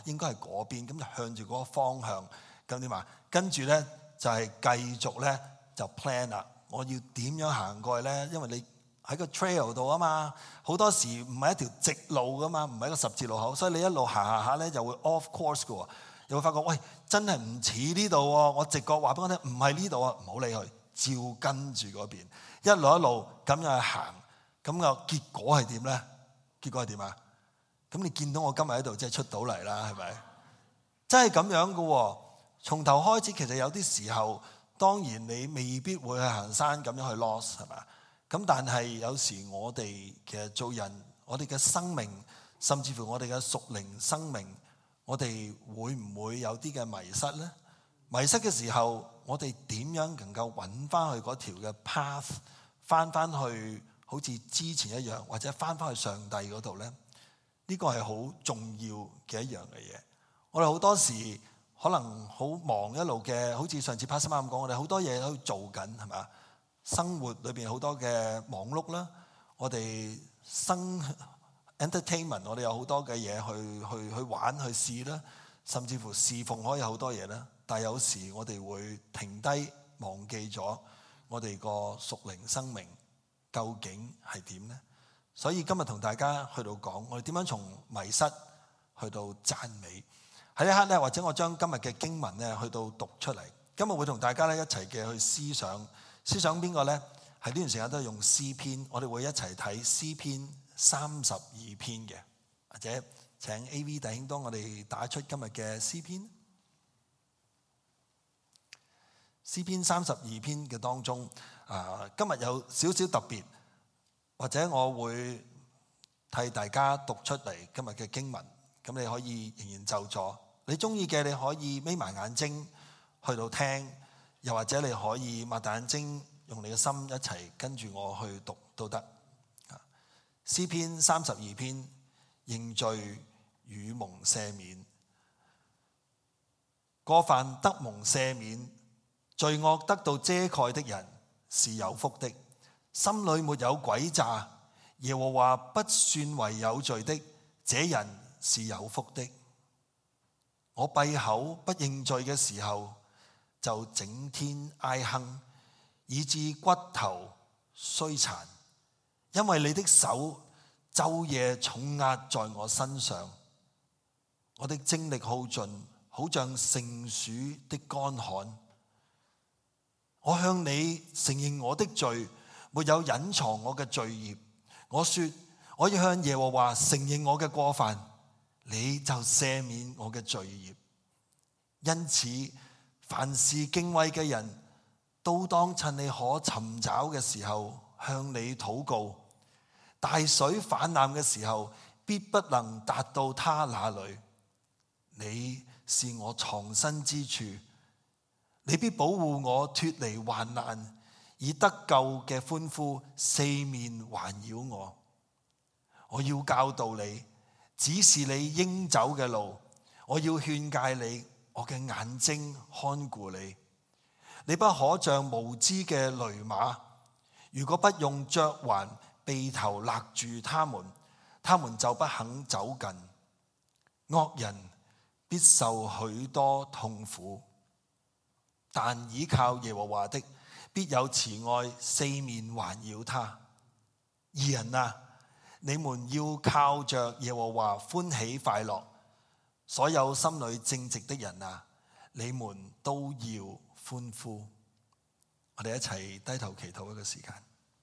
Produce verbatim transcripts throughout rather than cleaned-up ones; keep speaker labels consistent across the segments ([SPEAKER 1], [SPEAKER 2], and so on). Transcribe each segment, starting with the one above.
[SPEAKER 1] 應該係嗰邊，咁就向住嗰個方向。咁點啊？跟住咧就係繼續咧就 plan 啦。我要點樣行過去咧？因為你喺個 trail 度啊嘛，好多時唔係一條直路噶嘛，唔係一個十字路口，所以你一路行行下咧就會 off course 嘅喎，又會發覺喂真係唔似呢度喎，我直覺話俾我聽唔係呢度啊，唔好理佢，照跟住嗰邊一路一路咁樣去行，咁個結果係點咧？結果係點啊？咁你見到我今日喺度，即係出到嚟啦，係咪？真係咁樣嘅喎，從頭開始其實有啲時候，當然你未必會去行山咁樣去 loss 係咪？咁但係有時我哋其實做人，我哋嘅生命，甚至乎我哋嘅屬靈生命，我哋會唔會有啲嘅迷失呢？迷失嘅時候，我哋點樣能夠揾翻去嗰條嘅 path， 翻翻去好似之前一樣，或者翻翻去上帝嗰度呢？呢個係好重要嘅一樣嘅嘢。我哋好多時可能好忙一路嘅，好似上次 Pastor Mark咁講，我哋好多嘢喺度做緊，係咪？生活裏邊好多嘅忙碌啦，我哋生 entertainment， 我哋有好多嘅嘢去去去玩去試啦，甚至乎侍奉可以好多嘢啦。但係有時我哋會停低，忘記咗我哋個屬靈生命究竟係點呢？所以今日同大家去到講，我哋點樣從迷失去到讚美。喺呢一刻咧，或者我將今日嘅經文咧去到讀出嚟。今日會同大家咧一齊嘅去思想。思想邊個呢？喺呢段時間都係用詩篇，我哋會一齊睇詩篇三十二篇嘅，或者請 A V 弟兄幫我哋打出今日嘅詩篇。詩篇三十二篇嘅當中，啊，今日有少少特別，或者我會替大家讀出嚟今日嘅經文，咁你可以仍然就坐。你中意嘅你可以眯埋眼睛去到聽。又或者你可以擘大眼睛，用你嘅心一齊跟住我去讀都得。詩篇三十二篇，認罪與蒙赦免。過犯得蒙赦免，罪惡得到遮蓋的人是有福的。心裏沒有詭詐，耶和華不算為有罪的，這人是有福的。我閉口不認罪嘅時候，就整天哀哼，以致骨頭衰殘，因為你的手晝夜重壓在我身上，我的精力耗盡，好像盛暑的乾旱。我向你承認我的罪，沒有隱藏我嘅罪孽。我說我要向耶和華承認我嘅過犯，你就赦免我嘅罪孽。因此凡事敬畏嘅人都當趁你可尋找嘅時候向你禱告。大水泛濫嘅時候，必不能達到他那裏。你是我藏身之處，你必保護我脫離患難，以得救嘅歡呼四面環繞我。我要教導你，指示你應走嘅路，我要勸誡你，我嘅眼睛看顧你。你不可像無知嘅騾馬，如果不用嚼環轡頭勒住他們，他們就不肯走近。惡人必受許多痛苦，但倚靠耶和華的必有慈愛四面環繞他。義人啊，你們要靠着耶和華歡喜快樂。所有心裏正直的人啊，你們都要歡呼。我哋一齊低頭祈禱一個時間。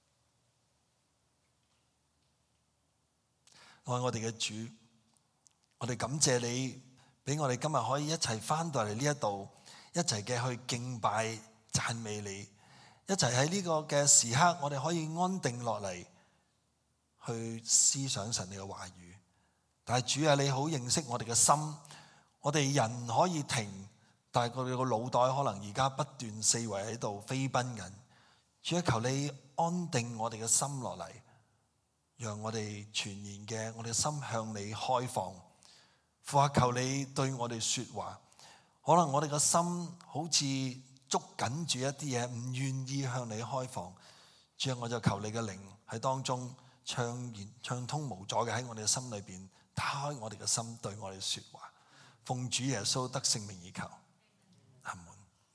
[SPEAKER 1] 愛我哋嘅主，我哋感謝你俾我哋今日可以一齊翻到嚟呢一度，一齊嘅去敬拜讚美你，一齊喺呢個嘅時刻，我哋可以安定落嚟去思想神你嘅話語。但係主啊，你好認識我哋嘅心，我哋人可以停，但係我哋個腦袋可能而家不斷四圍喺度飛奔緊。主啊，求你安定我哋嘅心落嚟，讓我哋全然嘅我哋心向你開放。父啊，求你對我哋說話。可能我哋嘅心好似捉緊住一啲嘢，唔願意向你開放。主啊，我就求你嘅靈喺當中暢言暢通無阻嘅喺我哋嘅心裏邊打開我哋嘅心，對我哋說話。 奉主耶穌得聖名而求，阿門。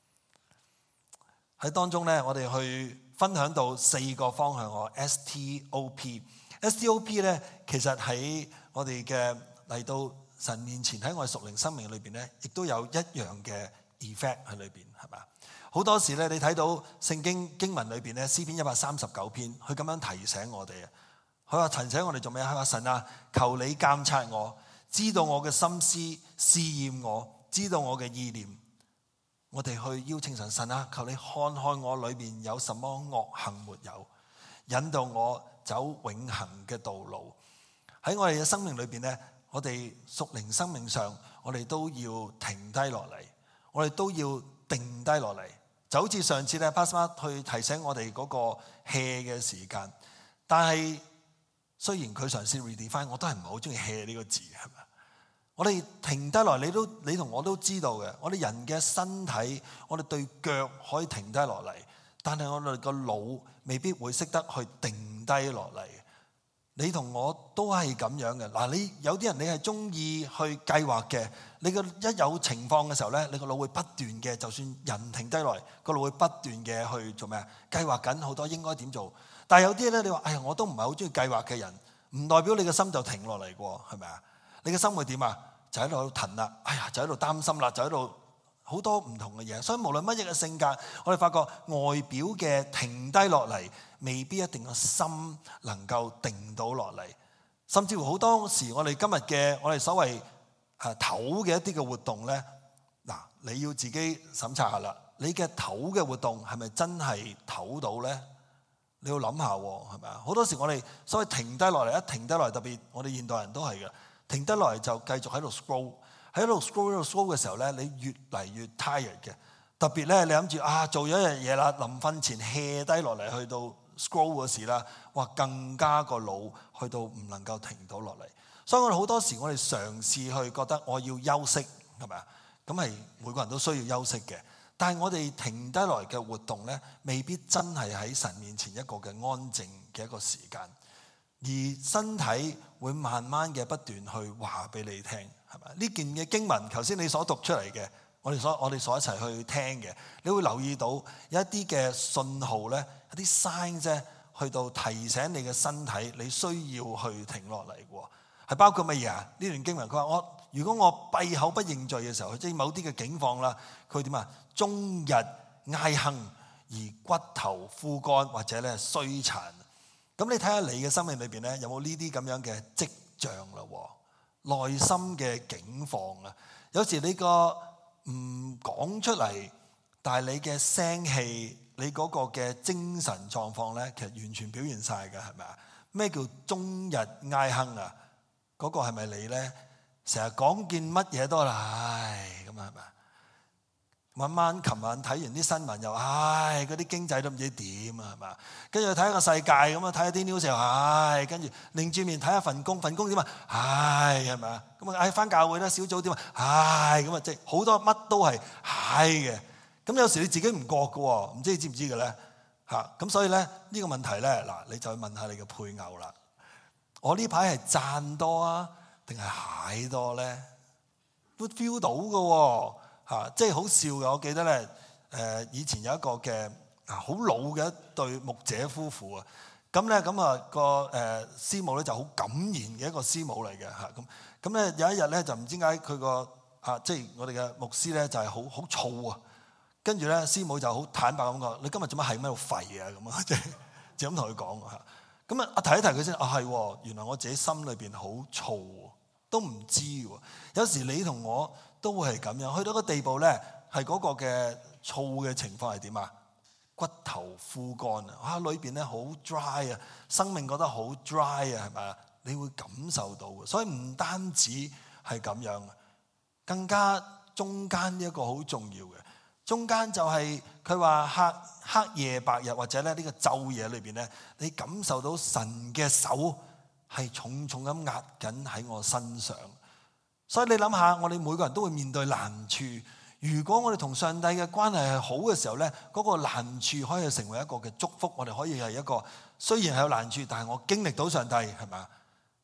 [SPEAKER 1] 喺當中咧，我哋去分享到四個方向。我 S T O P，S T O P 咧，其實喺我哋嘅嚟到神面前，喺我哋屬靈生命裏邊咧，亦都有一樣嘅 effect 喺裏邊，係嘛？好多時咧，你睇到聖經經文裏邊咧，詩篇一百三十九篇，佢咁樣提醒我哋啊。佢話提醒我哋做咩？佢話神啊，求你監察我，知道我嘅心思，試驗我，知道我嘅意念。我哋去邀請神，神啊，求你看看我裏面有什麼惡行沒有，引導我走永恆嘅道路。喺我哋嘅生命裏邊咧，我哋屬靈生命上，我哋都要停低落嚟，我哋都要定低落嚟。就好似上次咧 Pastor 去提醒我哋嗰個 hea 嘅時間，但係雖然佢嘗試 redefine， 我都係唔係好中意 hea 呢個字，係咪？我哋停低落嚟，你都你同我都知道嘅。我哋人嘅身體，我哋對腳可以停低落嚟，但係我哋個腦未必會識得去定低落嚟。你同我都係咁樣嘅。嗱，你有啲人你係中意去計劃嘅，你個一有情況嘅時候咧，你個腦會不斷嘅，就算人停低落嚟，個腦會不斷嘅去做咩啊？計劃緊好多應該點做。但係有啲咧，你話哎呀，我都唔係好中意計劃嘅人，唔代表你嘅心就停落嚟嘅，係咪啊？你嘅心會點啊？就喺度騰啦，哎呀，就喺度擔心啦，就喺度好多唔同嘅嘢。所以無論乜嘢嘅性格，我哋發覺外表嘅停低落嚟，未必一定個心能夠定到落嚟。甚至乎好多時，我哋今日嘅我哋所謂誒唞嘅一啲嘅活動咧，嗱，你要自己審查下啦。你嘅唞嘅活動係咪真係唞到咧？你要諗下喎，係咪啊？好多時我哋所謂停低落嚟，一停低落嚟，特別我哋現代人都係嘅。停得落嚟就繼續喺度 scroll， 喺度 scroll 喺度 scroll 嘅時候咧，你越嚟越 tired 嘅。特別咧，你諗住啊，做咗一樣嘢啦，臨瞓前 hea 低落嚟，去到 scroll 嗰時啦，哇，更加個腦去到唔能夠停到落嚟。所以我哋好多時我哋嘗試去覺得我要休息，係咪啊？咁係每個人都需要休息嘅。但係我哋停低落嚟嘅活動咧，未必真係喺神面前一個嘅安靜嘅一個時間。而身體會慢慢嘅不斷去話俾你聽，係咪？呢件嘅經文，頭先你所讀出嚟嘅，我哋所我哋所一齊去聽嘅，你會留意到有一啲嘅信號咧，一啲 sign 啫，去到提醒你嘅身體，你需要去停落嚟嘅，係包括乜嘢啊？呢段經文佢話我如果我閉口不認罪嘅時候，即係某啲嘅境況啦，佢點啊？終日唉哼而骨頭枯乾或者咧衰殘。咁你睇下你嘅生命裏邊咧，有冇呢啲咁樣嘅跡象啦？內心嘅境況啊，有時你個唔講出嚟，但係你嘅聲氣，你嗰個嘅精神狀況咧，其實完全表現晒嘅，係咪啊？咩叫終日唉哼啊？嗰個係咪你咧？成日講見乜嘢都啦，唉，咁啊係咪啊？晚晚琴晚睇完啲新聞又唉，嗰啲經濟都唔知點啊，係嘛？跟住睇下個世界咁啊，睇下啲 news 又唉，跟住擰住面睇下份工，份工點啊？唉，係咪啊？咁啊，唉，翻教會啦，小組點啊？唉，咁啊，即係好多乜都係唉嘅。咁有時你自己唔覺嘅喎，唔知你知唔知嘅咧？嚇，咁所以咧呢個問題咧，嗱，你就去問下你嘅配偶啦。我呢排係讚多啊，定係蟹多咧？都 feel 到嘅喎。啊，即係好笑嘅，我記得咧，誒以前有一個嘅啊好老嘅一對牧者夫婦啊，咁咧咁啊個誒師母咧就好敢言嘅一個師母嚟嘅嚇，咁咁咧有一日咧就唔知點解佢個啊即係我哋嘅牧師咧就係好好燥啊，跟住咧師母就好坦白咁講：你今日做乜係喺度吠啊？咁啊，即係就咁同佢講嚇。咁啊，我提一提佢先，啊係，原來我自己心裏邊好燥，都唔知喎。有時你同我都會係咁樣，去到個地步咧，係嗰個嘅燥嘅情況係點啊？骨頭枯乾啊，啊裏邊咧好 dry 啊，生命覺得好 dry 啊，係咪啊？你會感受到嘅，所以唔單止係咁樣，更加中間呢一個好重要嘅，中間就係佢話黑黑夜白日或者咧呢個晝夜裏邊咧，你感受到神嘅手係重重咁壓緊喺我身上。所以你諗下，我哋每個人都會面對難處。如果我哋同上帝嘅關係係好嘅時候咧，嗰個難處可以成為一個嘅祝福。我哋可以係一個雖然係有難處，但係我經歷到上帝係咪？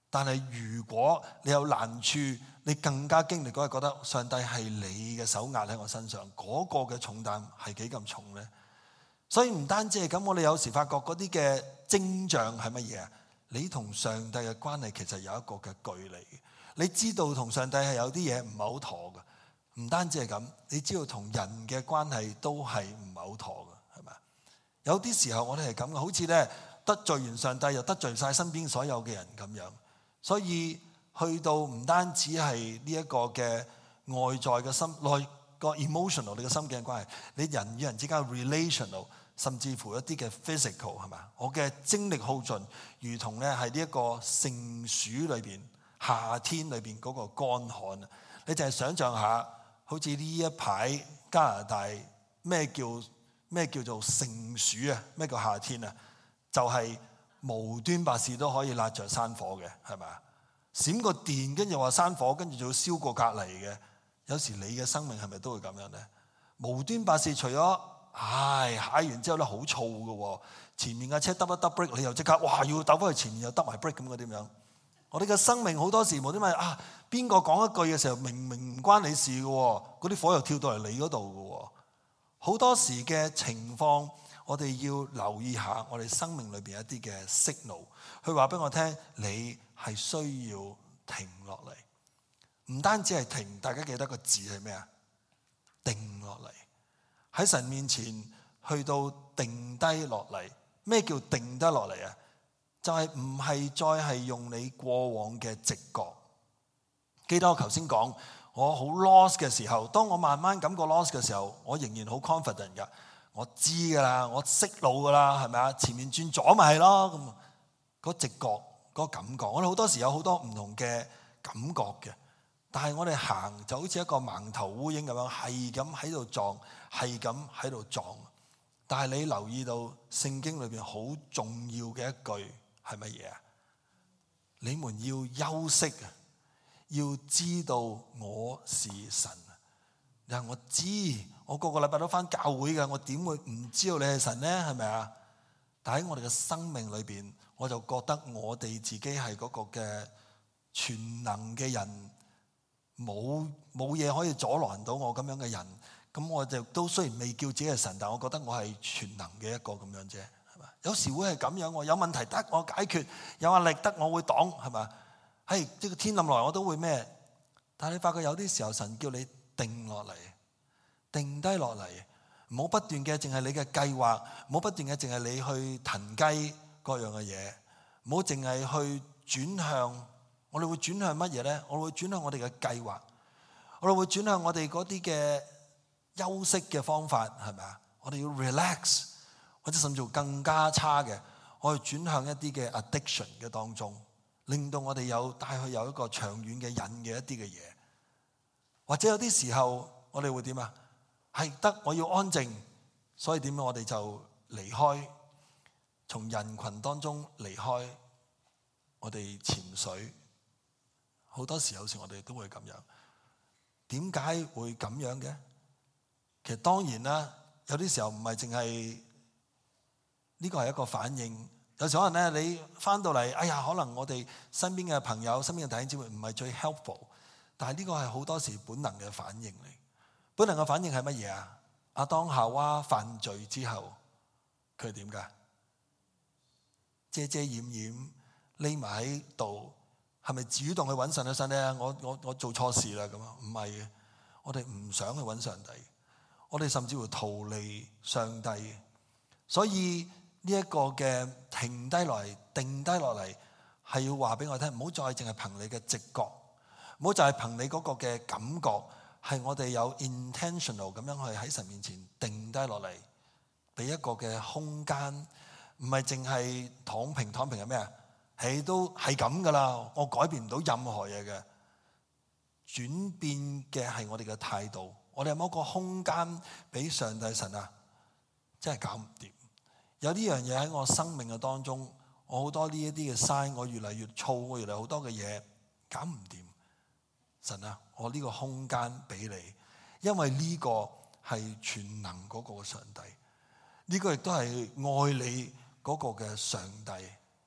[SPEAKER 1] 但係如果你有難處，你更加經歷嗰係覺得上帝係你嘅手壓喺我身上，嗰個嘅重擔係幾咁重呢？所以唔單止係咁，我哋有時發覺嗰啲嘅徵象係乜嘢啊？你同上帝嘅關係其實有一個嘅距離。你知道同上帝係有啲嘢唔係好妥嘅，唔單止係咁，你知道同人嘅關係都係唔係好妥嘅，係咪？有啲時候我哋係咁嘅，好似咧得罪完上帝又得罪晒身邊所有嘅人咁樣。所以去到唔單止係呢一個嘅外在嘅心內個 emotional 你嘅心境嘅關係，你人與人之間 relational， 甚至乎一啲嘅 physical 係嘛？我嘅精力耗盡，如同咧係呢一個盛暑裏邊夏天裏邊嗰個乾旱啊！你就係想像下，好似呢一排加拿大咩叫咩叫做盛暑啊？咩叫夏天啊？就係、是、無端白事都可以焫着山火嘅，係咪啊？閃個電，跟住話山火，跟住仲要燒過隔離嘅。有時你嘅生命係咪都會咁樣咧？無端白事，除咗唉踩完之後咧好燥嘅，前面嘅車得一得 brake， 你又即刻哇要鬥翻去前面又得埋 brake 咁嘅點樣？我哋嘅生命好多時無端端啊，邊個講一句嘅時候明明唔關你事嘅，嗰啲火又跳到嚟你嗰度嘅。好多時嘅情況，我哋要留意下我哋生命裏邊一啲嘅 signal，佢話俾我聽，你係需要停落嚟，唔單止係停，大家記得個字係咩啊？定落嚟，喺神面前去到定低落嚟。咩叫定低落嚟啊？就係唔係再係用你過往嘅直覺。記得我頭先講，我好 lost 嘅時候，當我慢慢感覺 lost 嘅時候，我仍然好 confident 㗎，我知噶啦，我識路噶啦，係咪啊？前面轉左咪係咯，咁嗰直覺嗰個感覺，我哋好多時有好多唔同嘅感覺嘅，但係我哋行就好似一個盲頭烏蠅咁樣，係咁喺度撞，係咁喺度撞。但係你留意到聖經裏邊好重要嘅一句係乜嘢啊？你們要休息啊，要知道我是神。你話我知，我個個禮拜都返教會嘅，我點會唔知道你係神呢？係咪啊？但喺我哋嘅生命裏邊，我就覺得我哋自己係嗰個嘅全能嘅人，冇冇嘢可以阻攔到我咁樣嘅人。咁我就都雖然未叫自己係神，但我覺得我係全能嘅一個咁樣啫，係嘛？有時會係咁樣，我有問題得我解決，有壓力得我會擋，係嘛？係即係天冧來我都會咩？但係你發覺有啲時候神叫你定落嚟，定低落嚟，唔好不斷嘅淨係你嘅計劃，唔好不斷嘅淨係你去騰雞各樣嘅嘢，唔好淨係去轉向。我哋會轉向乜嘢咧？我哋會轉向我哋嘅計劃，我哋會轉向我哋嗰啲嘅休息嘅方法，係咪啊？我哋要 relax，或者甚至乎更加差嘅，我哋轉向一啲嘅 addiction 嘅當中，令到我哋有帶去有一個長遠嘅癮嘅一啲嘅嘢。或者有啲時候我哋會點啊？係得我要安靜，所以點樣我哋就離開，從人群當中離開，我哋潛水。好多時有時我哋都會咁樣。點解會咁樣嘅？其實當然啦，有啲時候唔係淨係呢個係一個反應。有時可能咧，你翻到嚟，哎呀，可能我哋身邊嘅朋友、身邊嘅弟兄姊妹唔係最 helpful， 但係呢個係好多時本能嘅反應嚟。本能嘅反應係乜嘢啊？亞當夏娃犯罪之後，佢係點㗎？遮遮掩掩，匿埋喺度，係咪主動去揾神一神咧？我我我做錯事啦咁啊？唔係嘅，我哋唔想去揾上帝。我哋甚至乎逃離上帝，所以呢一個嘅停低落嚟、定低落嚟，係要話俾我聽，唔好再淨係憑你嘅直覺，唔好就係憑你嗰個嘅感覺，係我哋有 intentional 咁樣去喺神面前定低落嚟，俾一個嘅空間，唔係淨係躺平。躺平係咩啊？係都係咁噶啦，我改變唔到任何嘢嘅。轉變嘅係我哋嘅態度。我哋有冇一個空間俾上帝神啊？真係搞唔掂。有呢樣嘢喺我生命嘅當中，我好多呢一啲嘅 sign，我越嚟越燥，我越嚟好多嘅嘢搞唔掂。神啊，我呢個空間俾你，因為呢個係全能嗰個上帝，呢個亦都係愛你嗰個嘅上帝。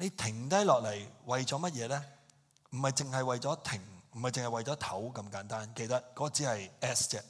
[SPEAKER 1] 你停低落嚟為咗乜嘢咧？唔係淨係為咗停，唔係淨係為咗唞咁簡單。記得嗰個只係 S 啫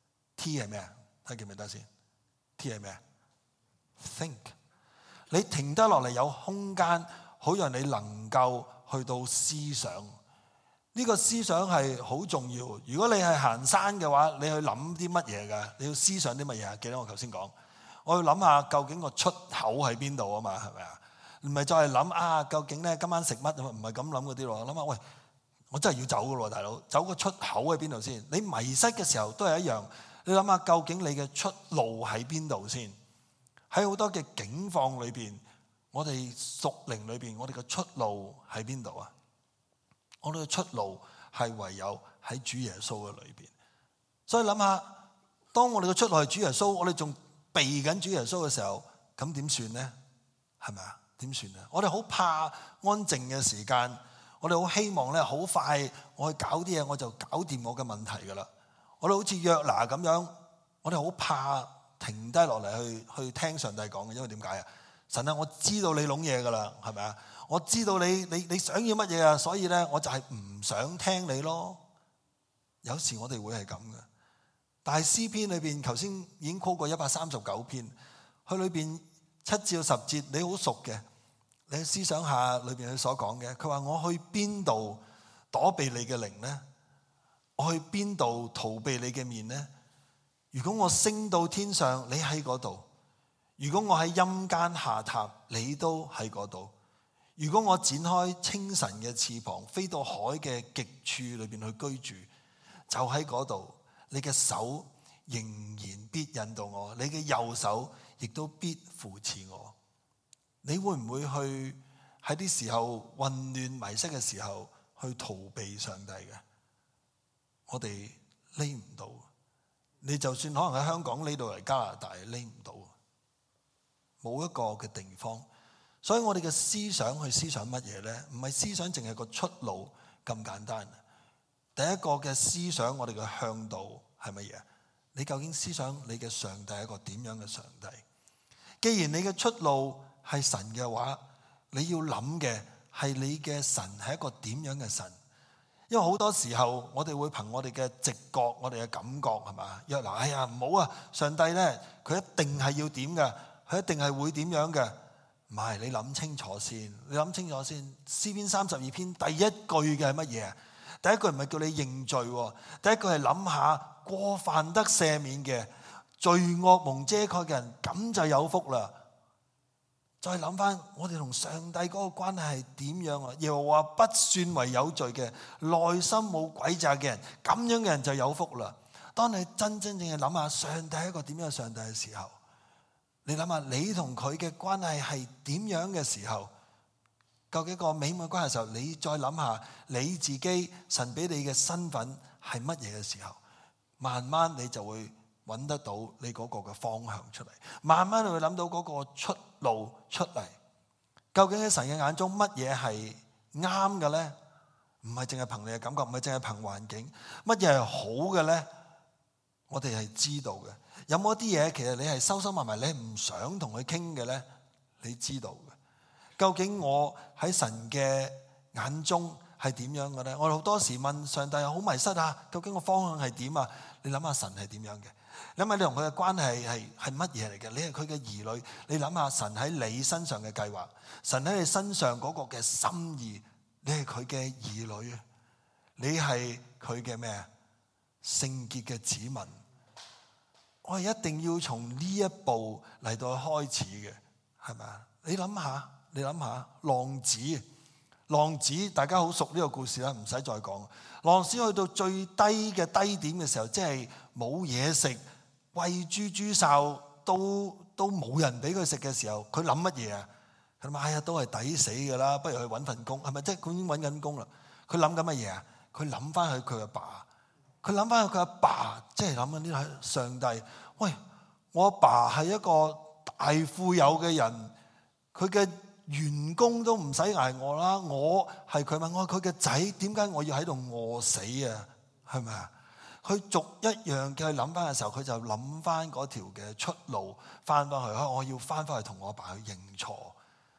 [SPEAKER 1] ，T 係咩啊？睇記唔記得先 ？T 係咩啊 ？Think。你停低落嚟有空間，好讓你能夠去到思想。呢個思想係好重要。如果你係行山嘅話，你去諗啲乜嘢㗎？你要思想啲乜嘢啊？記得我頭先講，我要諗下究竟個出口喺邊度啊嘛，係咪啊？唔係再係諗啊，究竟咧今晚食乜？唔係咁諗嗰啲咯。諗下，喂，我真係要走㗎咯，大佬，走個出口喺邊度先？你迷失嘅時候都係一樣。你諗下，究竟你嘅出路喺邊度先？喺好多嘅境況裏邊，我哋屬靈裏邊，我哋嘅出路喺邊度啊？我哋嘅出路係唯有喺主耶穌嘅裏邊。所以諗下，當我哋嘅出路係主耶穌，我哋仲避緊主耶穌嘅時候，咁點算呢？係咪啊？點算啊？我哋好怕安靜嘅時間，我哋好希望咧好快我去搞啲嘢，我就搞掂我嘅問題噶啦。我哋好似約拿咁樣，我哋好怕停低落嚟去去聽上帝講嘅，因為點解啊？神啊，我知道你諗嘢噶啦，係咪啊？我知道你你你想要乜嘢啊，所以咧我就係唔想聽你咯。有時我哋會係咁嘅，但係詩篇裏邊頭先已經 call 過一百三十九篇，佢裏邊七至十節你好熟嘅，你思想下裏邊佢所講嘅，佢話我去邊度躲避你嘅靈呢？我去邊度逃避你嘅面呢？如果我升到天上，你喺嗰度；如果我喺陰間下榻，你都喺嗰度；如果我展開清晨嘅翅膀，飛到海嘅極處裏邊去居住，就喺嗰度。你嘅手仍然必引導我，你嘅右手亦都必扶持我。你會唔會去喺啲時候混亂迷失嘅時候去逃避上帝嘅？我哋匿唔到。你就算可能喺香港匿到嚟加拿大，匿唔到，冇一個嘅地方。所以我哋嘅思想去思想乜嘢呢？唔係思想淨係個出路咁簡單。第一個嘅思想，我哋嘅向導係乜嘢？你究竟思想你嘅上帝係一個點樣嘅上帝？既然你嘅出路係神嘅話，你要諗嘅係你嘅神係一個點樣嘅神？因為好多時候我哋會憑我哋嘅直覺，我哋嘅感覺係嘛？約拿，哎呀唔好啊！上帝咧，佢一定係要點嘅，佢一定係會點樣嘅？唔係，你諗清楚先，你諗清楚先。詩篇三十二篇第一句嘅係乜嘢？第一句唔係叫你認罪，第一句係諗下過犯得赦免嘅，罪惡蒙遮蓋嘅人，咁就有福啦。再諗翻我哋同上帝嗰個關係係點樣啊？耶和華不算為有罪嘅，內心冇詭詐嘅人，咁樣嘅人就有福啦。當你真真正正諗下上帝係一個點樣嘅上帝嘅時候，你諗下你同佢嘅關係係點樣嘅時候，究竟一個美滿嘅關係嘅時候，你再諗下你自己神俾你嘅身份係乜嘢嘅時候，慢慢你就會揾得到你嗰個嘅方向出嚟，慢慢你會諗到嗰個出路出嚟。究竟喺神嘅眼中乜嘢係啱嘅咧？唔係淨係憑你嘅感覺，唔係淨係憑環境。乜嘢係好嘅咧？我哋係知道嘅。有冇一啲嘢其實你係收收埋埋，你唔想同佢傾嘅咧？你知道嘅。究竟我喺神嘅眼中係點樣嘅咧？我哋好多時問上帝好迷失啊！究竟個方向係點啊？你諗下神係點樣嘅？你諗下你同佢嘅關係係係乜嘢嚟嘅？你係佢嘅兒女，你諗下神喺你身上嘅計劃，神喺你身上嗰個嘅心意，你係佢嘅兒女啊！你係佢嘅咩啊？聖潔嘅子民。我係一定要從呢一步嚟到開始嘅，係咪啊？你諗下，你諗下，浪子，浪子，大家好熟呢個故事啦，唔使再講。浪子去到最低嘅低點嘅時候，即係冇嘢食，餵豬豬哨都都冇人俾佢食嘅時候，佢諗乜嘢啊？佢諗，哎呀，都係抵死㗎啦，不如去揾份工，係咪？即係佢已經揾緊工啦。佢諗緊乜嘢啊？佢諗翻去佢阿爸，佢諗翻去佢阿爸，即係諗緊呢個係上帝。喂，我阿爸係一個大富有嘅人，佢嘅員工都唔使捱餓啦。我係佢問我佢嘅仔，點解我要喺度餓死啊？係咪啊？佢逐一樣嘅去諗翻嘅時候，佢就諗翻嗰條嘅出路，翻翻去。我要翻翻去同我阿爸去認錯。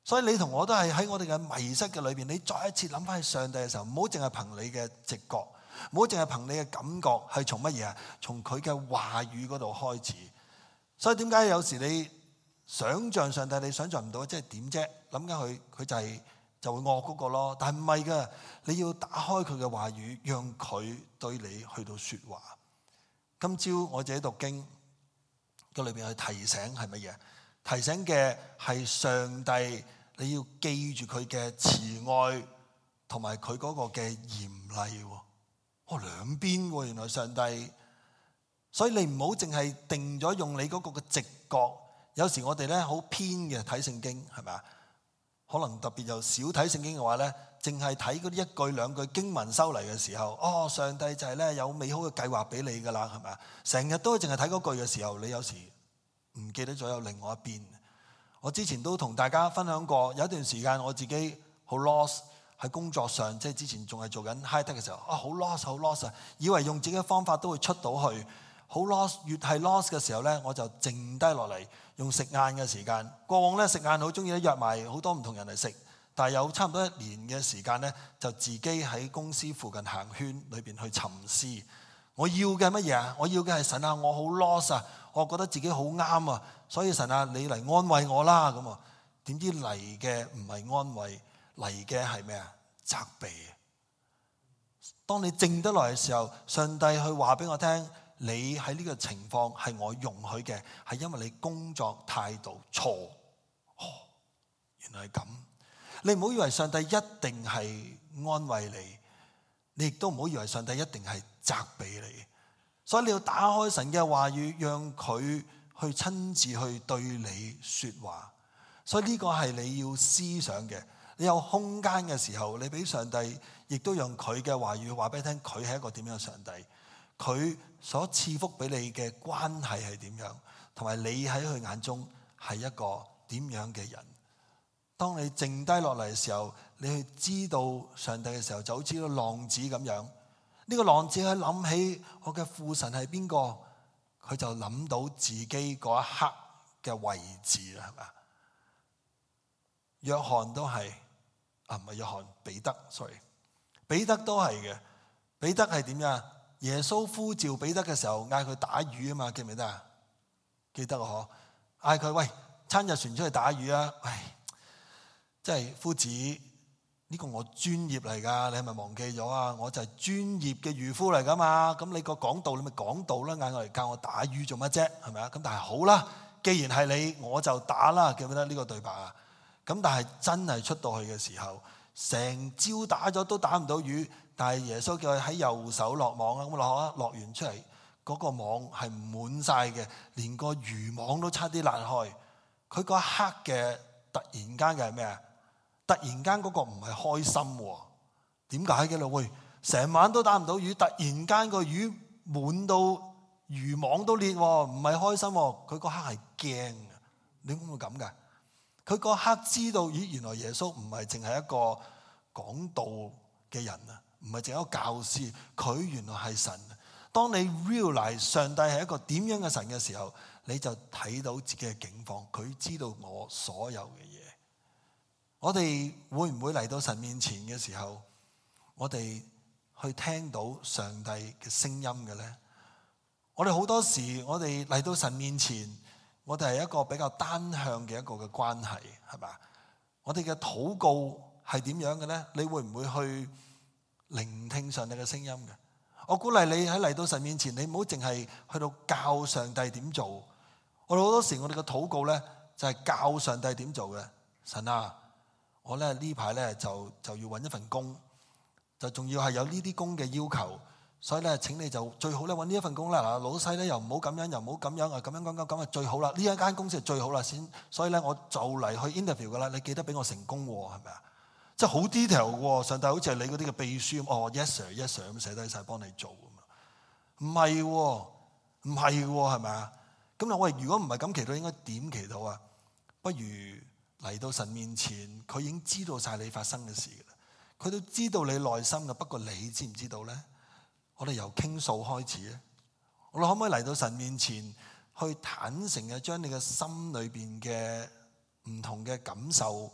[SPEAKER 1] 所以你同我都係喺我哋嘅迷失嘅裏邊，你再一次諗翻起上帝嘅時候，唔好淨係憑你嘅直覺，唔好淨係憑你嘅感覺，係從乜嘢啊？從佢嘅話語嗰度開始。所以點解有時你想像上帝，你想像唔到，即係點啫？諗緊佢，佢就係、是、就會惡嗰個咯。但係唔係㗎，你要打開佢嘅話語，讓佢對你去到説話。今朝我自己讀經嘅裏邊去提醒係乜嘢？提醒嘅係上帝。你要記住佢嘅慈愛同埋佢嗰個嘅嚴厲喎，哦兩邊喎，原來上帝，所以你唔好淨係定咗用你嗰個嘅直覺。有時我哋咧好偏嘅睇聖經係咪啊？可能特別又少睇聖經嘅話咧，淨係睇嗰啲一句兩句經文收嚟嘅時候，哦上帝就係咧有美好嘅計劃俾你㗎啦，係咪啊？成日都淨係睇嗰句嘅時候，你有時唔記得咗有另外一邊。我之前都同大家分享過，有一段時間我自己好 lost 喺工作上，即係之前仲係做緊 high tech 嘅時候，啊好 lost 好 lost 啊，以為用自己嘅方法都會出到去，好 lost，越係 lost 嘅時候咧，我就靜低落嚟用食晏嘅時間。過往咧食晏好中意咧約埋好多唔同人嚟食，但係有差唔多一年嘅時間咧，就自己喺公司附近行圈裏邊去沉思。我要嘅乜嘢啊？我要嘅係神啊！我好 lost 啊！我覺得自己好啱啊！所以神啊，你嚟安慰我啦咁啊！點知嚟嘅唔係安慰，嚟嘅係咩啊？責備。當你靜得來嘅時候，上帝去話俾我聽，你喺呢個情況係我容許嘅，係因為你工作態度錯。哦，原來係咁。你唔好以為上帝一定係安慰你，你亦都唔好以為上帝一定係責備你。所以你要打開神嘅話語，讓佢去親自去對你說話。所以呢個係你要思想嘅。你有空間嘅時候，你俾上帝亦都用佢嘅話語話俾你聽，佢係一個點樣嘅上帝，佢所賜福俾你嘅關係係點樣，同埋你喺佢眼中係一個點樣嘅人。當你靜低落嚟嘅時候，你去知道上帝嘅時候，就好似個浪子咁樣。呢個浪子佢諗起我嘅父神係邊個，佢就諗到自己嗰一刻嘅位置啦，係咪？約翰都係啊，唔係約翰，彼得 sorry， 彼得都係嘅。彼得係點樣？耶穌呼召彼得嘅時候，嗌佢打魚啊嘛，記唔記得啊？記得啊，嗬！嗌佢喂，撐隻船出去打魚啊！唉，即係夫子。呢個我專業嚟㗎，你係咪忘記咗啊？我就係專業嘅漁夫嚟㗎嘛。咁你個講道，你咪講道啦，嗌我嚟教我打魚做乜啫？係咪啊？咁但係好啦，既然係你，我就打啦。記唔記得呢個對白啊？咁但係真係出到去嘅時候，成朝打咗都打唔到魚。但係耶穌叫佢喺右手落網啊，咁落啊，落完出嚟嗰個網係滿晒嘅，連個漁網都差啲爛開。佢嗰一刻嘅突然間嘅係咩啊？突然間嗰個唔係開心喎，點解嘅咧？喂，成晚都打唔到魚，突然間個魚滿到漁網都裂喎，唔係開心喎，佢嗰刻係驚嘅。你會唔會咁㗎？佢嗰刻知道，咦，原來耶穌唔係淨係一個講道嘅人啊，唔係淨係一個教師，佢原來係神。當你 realize 上帝係一個點樣嘅神嘅時候，你就睇到自己嘅境況，佢知道我所有嘅嘢。我哋會唔會嚟到神面前嘅時候，我哋去聽到上帝嘅聲音嘅咧？我哋好多時，我哋嚟到神面前，我哋係一個比較單向嘅一個嘅關係，係咪？我哋嘅禱告係點樣嘅咧？你會唔會去聆聽上帝嘅聲音嘅？我鼓勵你喺嚟到神面前，你唔好淨係去到教上帝點做。我哋好多時，我哋嘅禱告咧就係教上帝點做嘅。神啊！我咧呢排咧就就要揾一份工，就仲要係有呢啲工嘅要求，所以咧請你就最好咧揾呢一份工啦。嗱，老細咧又唔好咁樣，又唔好咁樣啊，咁樣咁樣咁啊最好啦。呢一間公司係最好啦，先所以咧我就嚟去 interview 噶啦。你記得俾我成功喎，係咪啊？即係好 detail 喎，上帝好似係你嗰啲嘅秘書咁，哦 yes sir yes sir 咁寫低晒幫你做咁啊？唔係喎，唔係喎，係咪啊？咁啊，喂，如果唔係咁祈禱，應該點祈禱啊？不如嚟到神面前，佢已經知道晒你發生嘅事嘅啦，佢都知道你內心嘅，不過你知唔知道咧？我哋由傾訴開始咧，我哋可唔可以嚟到神面前，去坦誠嘅將你嘅心裏邊嘅唔同嘅感受，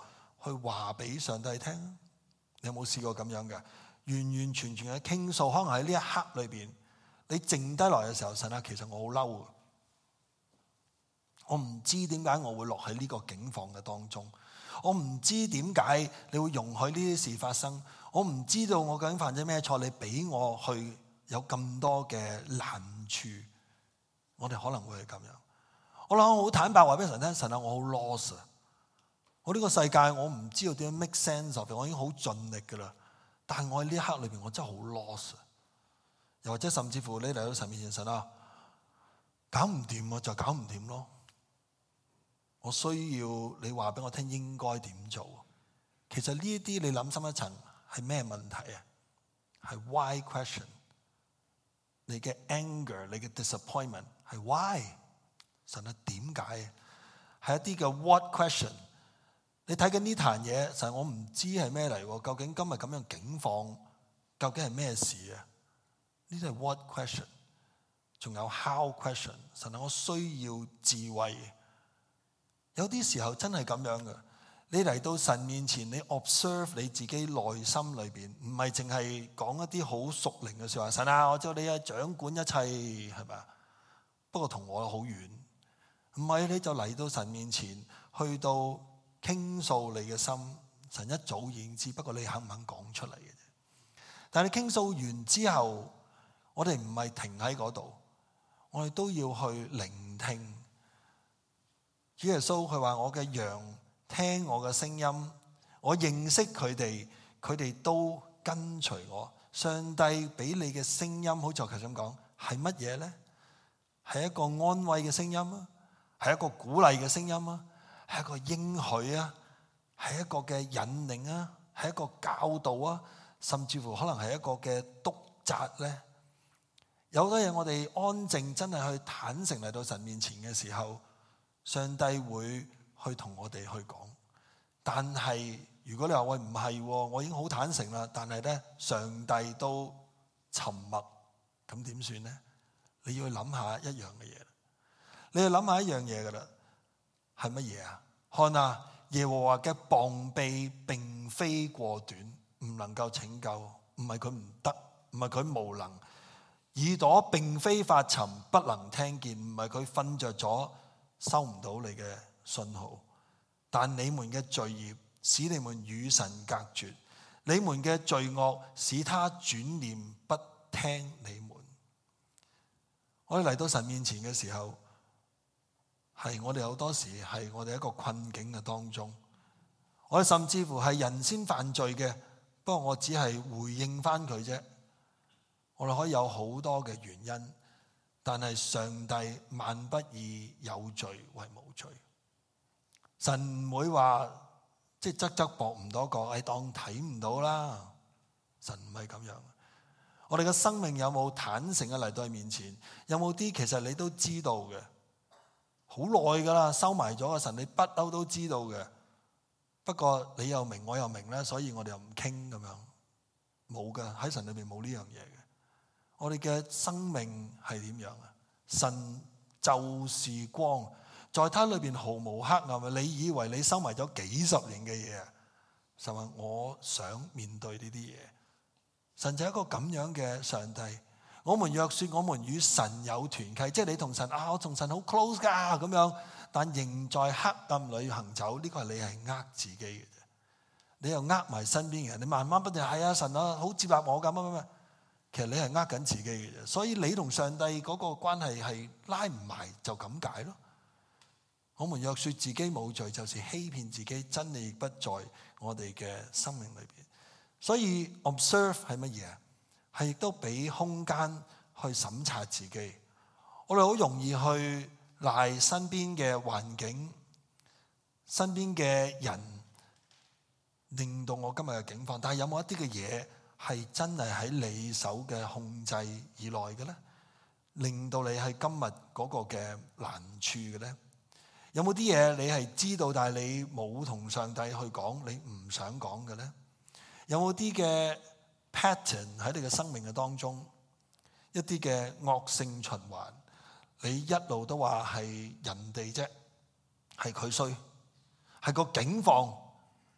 [SPEAKER 1] 去話俾上帝聽？你有冇試過咁樣嘅？完完全全嘅傾訴，可能喺呢一刻裏邊，你靜低落嘅時候，神啊，其實我好嬲，我唔知點解我會落喺呢個境況嘅當中，我唔知點解你會容許呢啲事發生，我唔知道我究竟犯咗咩錯，你俾我去有咁多嘅難處，我哋可能會係咁樣。我諗我好坦白話俾神聽，神啊，我好 lost 啊！我呢個世界我唔知道點樣 make sense of it，我已經好盡力噶啦，但係我喺呢一刻裏邊我真係好 lost 啊！又或者甚至乎你嚟到神面前，神啊，搞唔掂啊，就搞唔掂咯。我需要你話俾我聽應該點做。其實呢一啲你諗深一層係咩問題啊？係 why question。你嘅 anger， 你嘅 disappointment 係 why？ 神啊，點解？係一啲嘅 what question。你睇緊呢壇嘢，神，我唔知係咩嚟，究竟今日咁樣境況究竟係咩事啊？呢啲係 what question。仲有 how question。神啊，我需要智慧。有啲時候真係咁樣嘅，你嚟到神面前，你 observe 你自己內心裏邊，唔係淨係講一啲好屬靈嘅說話。神啊，我知道你係掌管一切，係咪啊？不過同我好遠。唔係，你就嚟到神面前，去到傾訴你嘅心。神一早已經知，不過你肯唔肯講出嚟嘅啫。但係你傾訴完之後，我哋唔係停喺嗰度，我哋都要去聆聽。主耶穌佢話：我嘅羊聽我嘅聲音，我認識佢哋，佢哋都跟隨我。上帝俾你嘅聲音，好似我頭先咁講，係乜嘢呢？係一個安慰嘅聲音啊，係一個鼓勵嘅聲音啊，係一個應許啊，係一個嘅引領啊，係一個教導啊，甚至乎可能係一個嘅督責呢。有好多嘢我哋安靜，真係去坦誠嚟到神面前嘅時候，上帝會去同我哋去講。但係如果你話喂，唔係，我已經好坦誠啦，但係咧上帝都沉默，咁點算呢？你要去諗下一樣嘅嘢，你要諗下一樣嘢噶啦，係乜嘢啊？看啊，耶和華嘅膀臂並非過短，唔能夠拯救，唔係佢唔得，唔係佢無能。耳朵並非發沉，不能聽見，唔係佢瞓着咗收唔到你嘅信號，但你們嘅罪孽使你們與神隔絕，你們嘅罪惡使他轉念不聽你們。我哋嚟到神面前嘅時候，係我哋好多時係我哋一個困境嘅當中，我哋甚至乎係人先犯罪嘅，不過我只係回應翻佢啫。我哋可以有好多嘅原因。但係上帝萬不以有罪為無罪，神唔會話即係側側膊唔多講，係當睇唔到啦。神唔係咁樣。我哋嘅生命有冇坦誠嘅嚟到佢面前？有冇啲其實你都知道嘅，好耐噶啦，收埋咗嘅，神你不嬲都知道嘅。不過你又明我又明咧，所以我哋又唔傾咁樣，冇噶，喺神裏面冇呢樣嘢嘅。我哋嘅生命係點樣啊？神就是光，在他裏邊毫無黑暗。你以為你收埋咗幾十年嘅嘢啊？神話我想面對呢啲嘢。神就係一個咁樣嘅上帝。我們若說我們與神有團契，即係你同神啊，我同神好 close 噶咁樣，但仍在黑暗裏行走，呢、這個係你係呃自己嘅啫。你又呃埋身邊嘅人，你慢慢不斷係啊，神啊好接納我咁乜乜乜。其實你係呃緊自己嘅啫，所以你同上帝嗰個關係係拉唔埋，就咁解咯。我們若說自己冇罪，就是欺騙自己，真理不在我哋嘅生命裏邊。所以 observe 係乜嘢啊？係亦都俾空間去審查自己。我哋好容易去賴身邊嘅環境、身邊嘅人，令到我今日嘅境況。但係有冇一啲嘅嘢係真係喺你手嘅控制以內嘅咧，令到你係今日嗰個嘅難處嘅咧？有冇啲嘢你係知道，但係你冇同上帝去講，你唔想講嘅咧？有冇啲嘅 pattern 喺你嘅生命嘅當中，一啲嘅惡性循環，你一路都話係人哋啫，係佢衰，係個境況，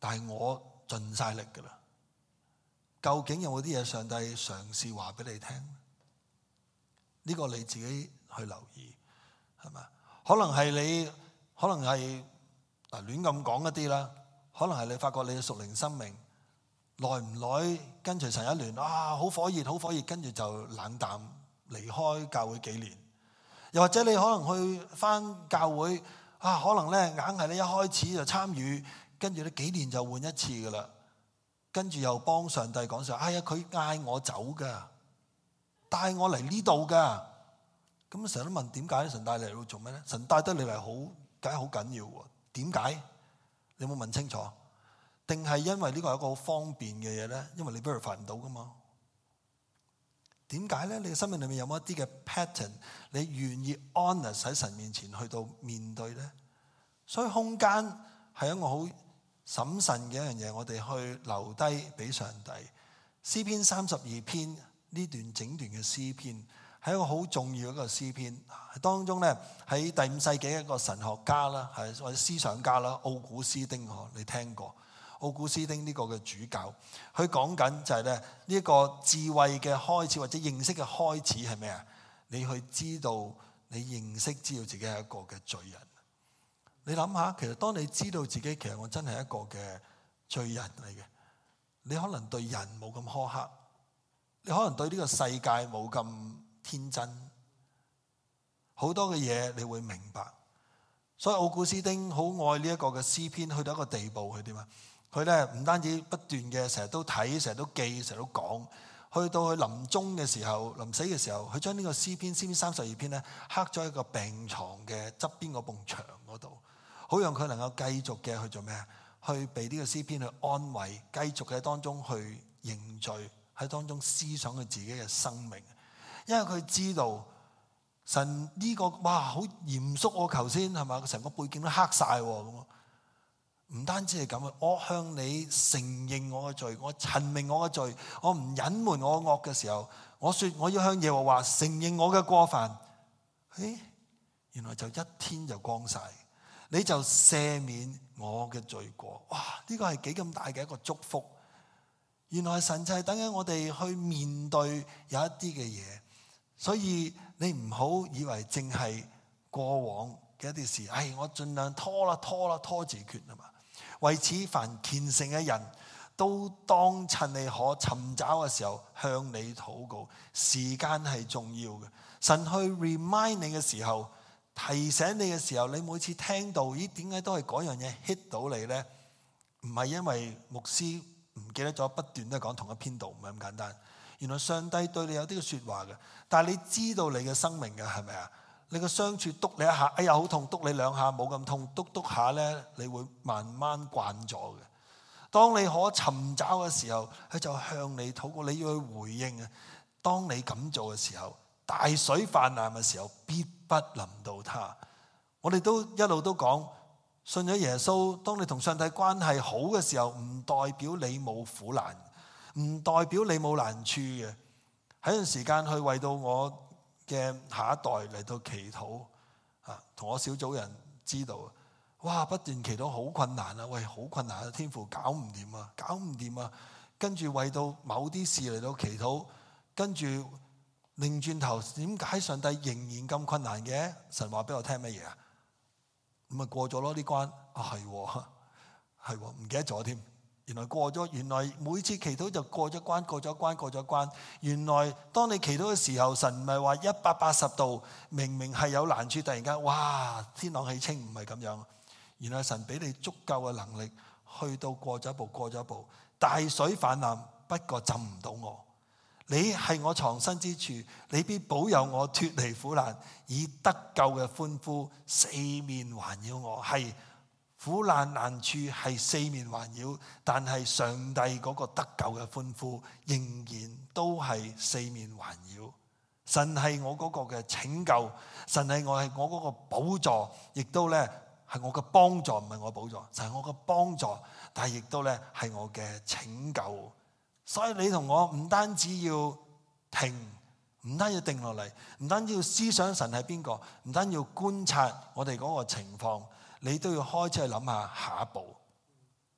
[SPEAKER 1] 但係我盡晒力噶啦。究竟有冇啲嘢上帝嘗試話俾你聽？呢個你自己去留意，係咪？可能係你，可能係嗱亂咁講一啲啦。可能係你發覺你嘅屬靈生命耐唔耐跟隨神一年，啊好火熱，好火熱，跟住就冷淡離開教會幾年。又或者你可能去返教會啊，可能咧硬係你一開始就參與，跟住咧幾年就換一次噶啦，跟住又幫上帝講上，哎呀佢嗌我走噶，帶我嚟呢度噶，咁成日都問點解？神帶你嚟度做咩咧？神帶得你嚟好，梗係好緊要喎。點解？你有冇問清楚？定係因為呢個係一個好方便嘅嘢咧？因為你 verify 唔到噶嘛？點解咧？你嘅生命裏面有冇一啲嘅 pattern？你願意 honest 喺神面前去到面對咧？所以空間係一個好審慎嘅一樣嘢，我哋去留低俾上帝。詩篇三十二篇呢段整段嘅詩篇係一個好重要一個詩篇。當中咧喺第五世紀一個神學家啦，係或者思想家啦，奧古斯丁，你聽過？奧古斯丁呢個嘅主教，佢講緊就係咧呢一個智慧嘅開始或者認識嘅開始係咩啊？你去知道，你認識知道自己係一個嘅罪人。你諗下，其實當你知道自己其實我真係一個嘅罪人嚟嘅，你可能對人冇咁苛刻，你可能對呢個世界冇咁天真，好多嘅嘢你會明白。所以奧古斯丁好愛呢一個嘅詩篇，去到一個地步，佢點啊？佢咧唔單止不斷嘅成日都睇，成日都記，成日都講，去到佢臨終嘅時候，臨死嘅時候，佢將呢個詩篇詩篇三十二篇咧刻咗喺個病床嘅側邊嗰埲牆嗰度，好讓佢能夠繼續嘅去做咩啊？去被呢個詩篇去安慰，繼續嘅當中去認罪，喺當中思想佢自己嘅生命，因為佢知道神呢個哇好嚴肅喎，頭先係嘛？成個背景都黑晒咁。唔單止係咁啊！我向你承認我嘅罪，我陳明我嘅罪，我唔隱瞞我嘅惡嘅時候，我說我要向耶和華承認我嘅過犯。誒，原來就一天就光晒，你就赦免我嘅罪過。哇！呢個係幾咁大嘅一個祝福。原來神就係等緊我哋去面對有一啲嘅嘢，所以你唔好以為淨係過往嘅一啲事，唉，我盡量拖啦拖啦拖字訣啊嘛。為此，凡虔誠嘅人都當趁你可尋找嘅時候向你禱告。時間係重要嘅，神去 remind 你嘅時候，提醒你嘅時候，你每次聽到咦點解都係嗰樣嘢 hit 到你呢？唔係因為牧師唔記得咗，不斷都講同一篇道，唔係咁簡單。原來上帝對你有啲嘅說話嘅，但係你知道你嘅生命嘅係咪啊？你個傷處督你一下，哎呀好痛，督你兩下冇咁痛，督督下咧，你會慢慢慣咗嘅。當你可尋找嘅時候，佢就向你禱告，你要去回應啊。當你咁做嘅時候，大水泛濫嘅時候，必不臨到他。我哋都一路都講，信咗耶穌，當你同上帝關係好嘅時候，唔代表你冇苦難，唔代表你冇難處嘅。喺段時間去為到我嘅下一代嚟到祈禱啊，同我小組人知道，哇不斷祈禱好困難啊，喂好困難啊，天父搞唔掂啊，搞唔掂啊，跟住為到某啲事嚟到祈禱，跟住擰轉頭，點解上帝仍然咁困難嘅？神話俾我聽乜嘢啊？咁咪過咗咯呢關啊，係係唔記得咗添。原來過咗，原來每次祈禱就過咗關，過咗關，過咗關。原來當你祈禱嘅時候，神唔係話一百八十度，明明係有難處，突然間哇天朗氣清，唔係咁樣。原來神俾你足夠嘅能力，去到過咗一步，過咗一步，大水泛濫，不過浸唔到我。你係我藏身之處，你必保佑我脫離苦難，以得救嘅歡呼四面環繞我。係。苦難難處係四面環繞，但係上帝嗰個得救嘅歡呼仍然都係四面環繞。神係我嗰個嘅拯救，神係我係我嗰個寶座，亦都咧係我嘅幫助，唔係我寶助，就係我嘅幫助，但係亦都咧係我嘅拯救。所以你同我唔單止要停，唔單要定落嚟，唔單止要思想神係邊個，唔單要觀察我哋嗰個情況。你都要開始去諗下下一步。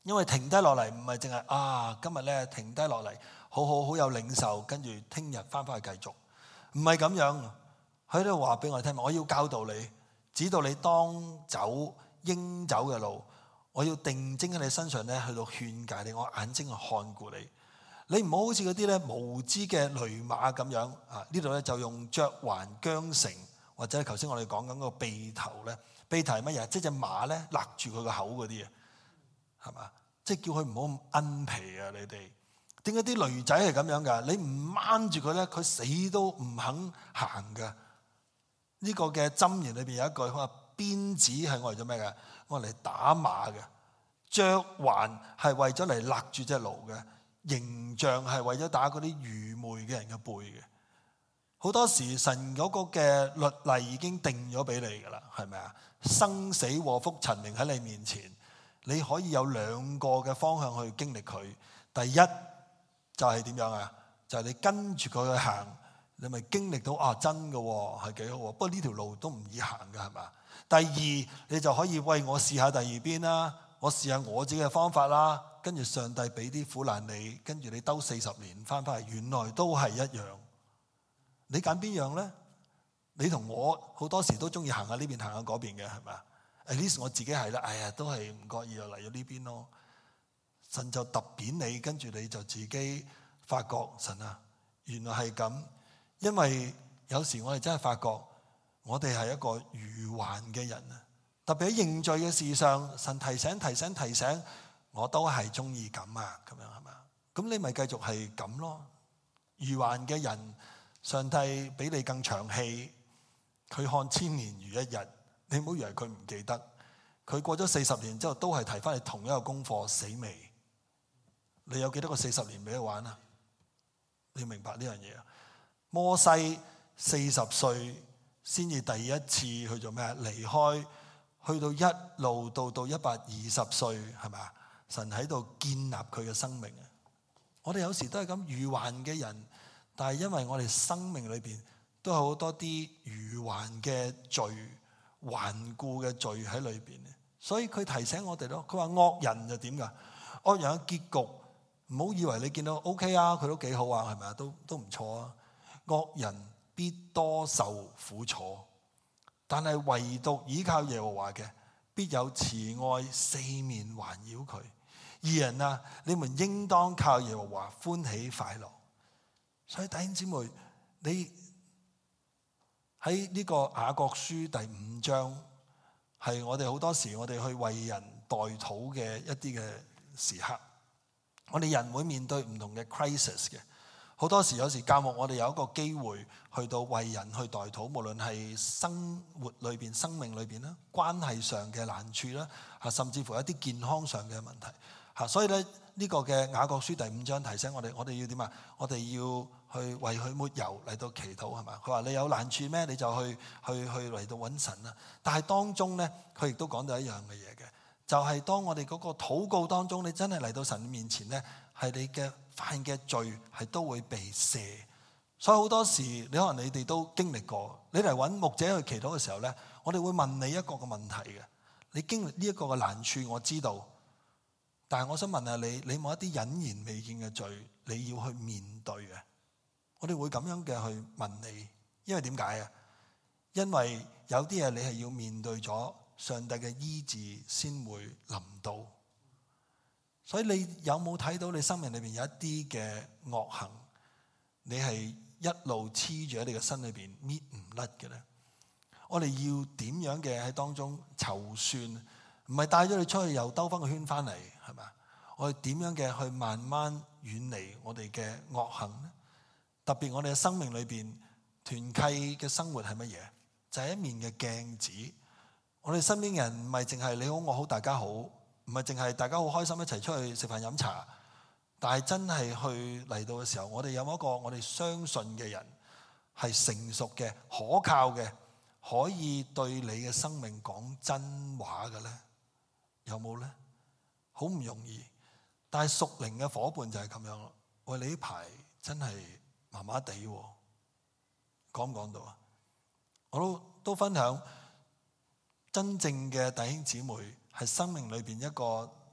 [SPEAKER 1] 因為停低落嚟唔係淨係啊，今日咧停低落嚟，好好好有領受，跟住聽日翻返去繼續，唔係咁樣。佢喺度話俾我聽，我要教導你，指導你當走應走嘅路，我要定睛喺你身上咧，去到勸戒你，我眼睛去看顧你。你唔好好似嗰啲咧無知嘅騾馬咁樣啊！呢度咧就用嚼環韁繩，或者頭先我哋講緊嗰個轡頭咧，轡頭係乜嘢？即係隻馬咧勒住佢個口嗰啲啊，係嘛？即係叫佢唔好咁奀皮啊！你哋點解啲驢仔係咁樣㗎？你唔掹住佢咧，佢死都唔肯行㗎。呢個嘅箴言裏邊有一句，佢話鞭子係我嚟做咩嘅？我嚟打馬嘅，嚼環係為咗嚟勒住隻驢嘅，刑杖係為咗打嗰啲愚昧嘅人嘅背嘅。好多時神嗰個嘅律例已經定咗俾你㗎啦，係咪啊？生死禍福陳明喺你面前，你可以有兩個嘅方向去經歷佢。第一就係點樣啊？就係你跟住佢去行。你咪經歷到啊，真嘅係幾好，不過呢條路都唔易行嘅，係嘛？第二，你就可以喂，我試下第二邊啦，我試下我自己嘅方法啦，跟住上帝俾啲苦難你，跟住你兜四十年翻返嚟，原來都係一樣。你揀邊樣咧？你同我好多時都中意行下呢邊，行下嗰邊嘅，係咪？At least我自己係啦，哎呀，都係唔覺意就嚟咗呢邊咯。神就揼扁你，跟住你就自己發覺神啊，原來係咁。因為有時我哋真係發覺，我哋係一個愚頑嘅人啊！特別喺認罪嘅事上，神提醒、提醒、提醒，我都係中意咁啊！咁樣係嘛？咁你咪繼續係咁咯。愚頑嘅人，上帝比你更長氣，佢看千年如一日。你唔好以為佢唔記得，佢過咗四十年之後，都係提翻你同一個功課，死未？你有幾多個四十年俾佢玩啊？你要明白呢樣嘢啊！摩西四十歲先至第一次去做咩啊？離開，去到一路到到一百二十歲，係咪啊？神喺度建立佢嘅生命啊！我哋有時都係咁愚頑嘅人，但係因為我哋生命裏邊都有好多啲愚頑嘅罪、頑固嘅罪喺裏邊，所以佢提醒我哋咯。佢話惡人就點噶？惡人嘅結局，唔好以為你見到 OK 啊，佢都幾好啊，係咪啊？都都唔錯啊！惡人必多受苦楚，但係唯獨倚靠耶和華嘅，必有慈愛四面環繞佢。義人啊，你們應當靠耶和華歡喜快樂。所以弟兄姊妹，你喺呢個雅各書第五章，係我哋好多時我哋去為人代禱嘅一啲嘅時刻。我哋人會面對唔同嘅 crisis 嘅。好多時有時教牧我哋有一個機會去到為人去代禱，無論係生活裏邊、生命裏邊啦，關係上嘅難處啦，嚇，甚至乎一啲健康上嘅問題嚇。所以咧，呢個嘅雅各書第五章提醒我哋，我哋要點啊？我哋要去為佢抹油嚟到祈禱，係嘛？佢話你有難處咩？你就去去去嚟到揾神啦。但係當中咧，佢亦都講到一樣嘅嘢嘅，就係當我哋嗰個禱告當中，你真係嚟到神面前咧，係你嘅犯嘅罪係都會被赦。所以好多時你可能你哋都經歷過，你嚟揾牧者去祈禱嘅時候咧，我哋會問你一個嘅問題嘅。你經歷呢一個嘅難處，我知道，但係我想問下你，你冇一啲隱然未見嘅罪，你要去面對嘅。我哋會咁樣嘅去問你，因為點解啊？因為有啲嘢你係要面對咗上帝嘅醫治先會臨到。所以你有冇睇到你生命裏邊有一啲嘅惡行，你係一路黐住喺你嘅身裏邊搣唔甩嘅咧？我哋要點樣嘅喺當中籌算？唔係帶咗你出去又兜翻個圈翻嚟，係咪？我哋點樣嘅去慢慢遠離我哋嘅惡行咧？特別我哋嘅生命裏邊團契嘅生活係乜嘢？就係一面嘅鏡子。我哋身邊嘅人唔係淨係你好我好大家好，唔係淨係大家好開心一齊出去食飯飲茶，但係真係去嚟到嘅時候，我哋有冇一個我哋相信嘅人係成熟嘅、可靠嘅，可以對你嘅生命講真話嘅咧？有冇咧？好唔容易，但係屬靈嘅夥伴就係咁樣咯。喂，你呢排真係麻麻地，講唔講到啊？我都都分享真正嘅弟兄姊妹係生命裏邊一個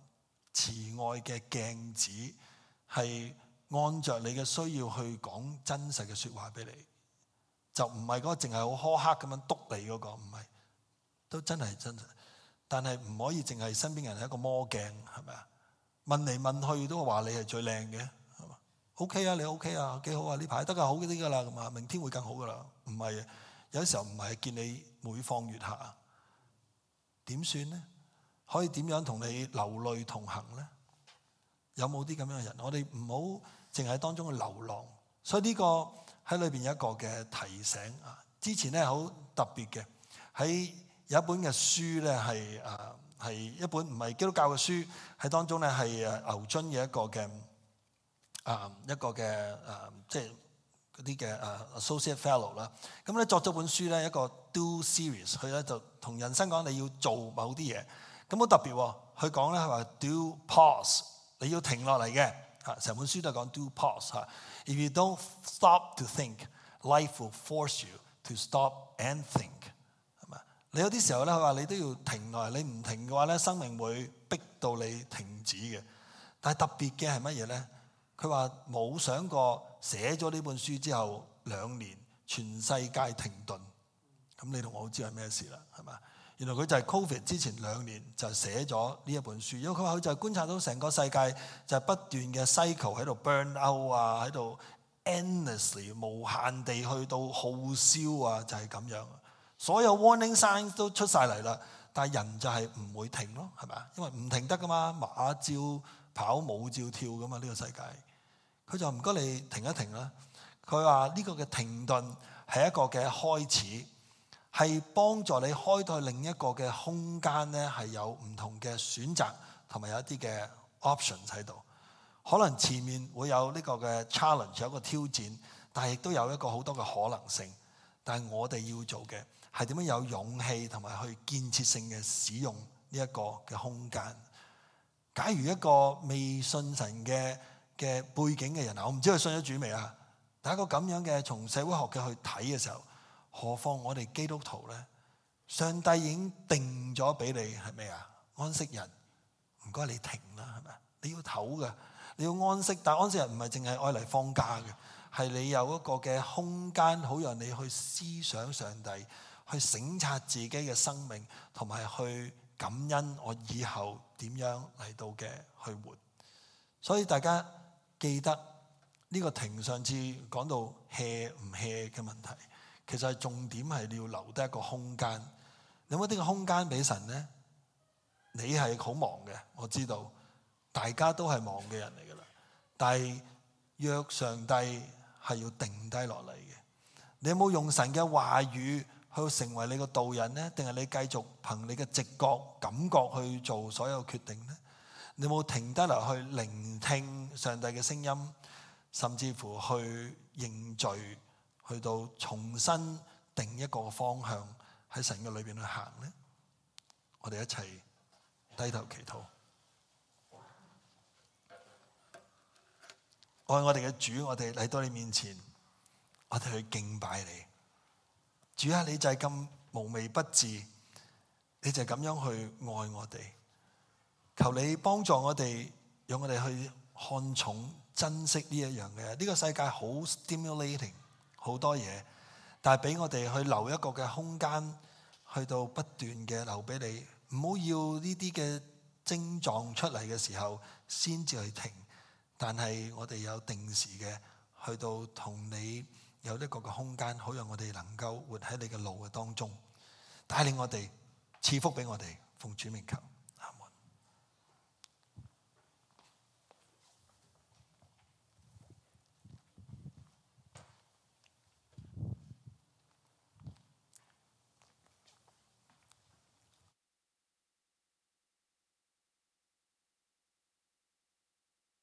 [SPEAKER 1] 慈愛嘅鏡子，係按着你嘅需要去講真實嘅說話俾你，就唔係嗰個淨係好苛刻咁樣督你嗰個，唔係，都真係真實。但係唔可以淨係身邊人係一個魔鏡，係咪啊？問嚟問去都話你係最靚嘅，係嘛？OK 啊，你 OK 啊，幾好啊，呢排得㗎，好啲㗎啦，咁啊，明天會更好㗎啦。唔係，有時候唔係見你每況愈下，點算呢？可以點樣同你流淚同行呢？有冇啲咁樣嘅人？我哋唔好淨係當中嘅流浪。所以呢個喺裏邊有一個嘅提醒啊。之前咧好特別嘅，喺有一本嘅書咧係誒係一本唔係基督教嘅書，喺當中咧係誒牛津嘅一個嘅啊一個嘅誒即係嗰啲嘅誒 associate fellow 啦。咁咧作咗本書咧一個 do series，佢咧就同人生講你要做某啲嘢。咁好特別喎，佢講咧係話 do pause， 你要停落嚟嘅嚇。成本書都係講 do pause 嚇。If you don't stop to think, life will force you to stop and think。係咪？你有啲時候咧，佢話你都要停落嚟，你唔停嘅話咧，生命會逼到你停止嘅。但係特別嘅係乜嘢咧？佢話冇想過寫咗呢本書之後兩年，全世界停頓。咁你同我都知係咩事啦，係咪？原來佢就係 Covid 之前兩年就寫咗呢一本書，因為佢話佢就係觀察到成個世界就係不斷嘅 cycle 喺度 burn out 啊，喺度 endlessly 無限地去到耗燒啊，就係咁樣。所有 warning signs 都出晒嚟啦，但係人就係唔會停咯，係咪啊？因為唔停得噶嘛，馬照跑，舞照跳噶嘛，呢個世界。佢就唔該你停一停啦。佢話呢個嘅停頓係一個嘅開始。係幫助你開到另一個嘅空間咧，係有唔同嘅選擇同埋有一啲嘅 options 喺度。可能前面會有呢個嘅 challenge， 有一個挑戰，但係亦都有一個好多嘅可能性。但係我哋要做嘅係點樣有勇氣同埋去建設性嘅使用呢一個嘅空間。假如一個未信神嘅嘅背景嘅人啊，我唔知佢信咗主未啊？但係一個咁樣嘅從社會學嘅去睇嘅時候，何況我哋基督徒咧？上帝已經定咗俾你係咩啊？安息日，唔該你停啦，係咪？你要唞嘅，你要安息。但係安息日唔係淨係愛嚟放假嘅，係你有一個嘅空間，好讓你去思想上帝，去省察自己嘅生命，同埋去感恩我以後點樣嚟到嘅去活。所以大家記得呢個停，上次講到 hea 唔 hea 嘅問題。其實係重點係你要留低一個空間，你有冇呢個空間俾神呢？你係好忙嘅，我知道，大家都係忙嘅人嚟噶啦。但係若上帝係要定低落嚟嘅，你有冇用神嘅話語去成為你個導引呢？定係你繼續憑你嘅直覺、感覺去做所有決定呢？你有冇停低落去聆聽上帝嘅聲音，甚至乎去認罪？去到重新定一個方向喺神嘅裏邊去行呢？我哋一齊低頭祈禱。愛我哋嘅主，我哋嚟到你面前，我哋去敬拜你。主啊，你就係咁無微不至，你就係咁樣去愛我哋。求你幫助我哋，讓我哋去看重、珍惜呢一樣嘅。呢個世界好 stimulating。好多嘢，但係俾我哋去留一個嘅空間，去到不斷嘅留俾你，唔好要呢啲嘅症狀出嚟嘅時候先至去停。但係我哋有定時嘅去到同你有一個嘅空間，好讓我哋能夠活喺你嘅路嘅當中，帶領我哋賜福俾我哋，奉主名求。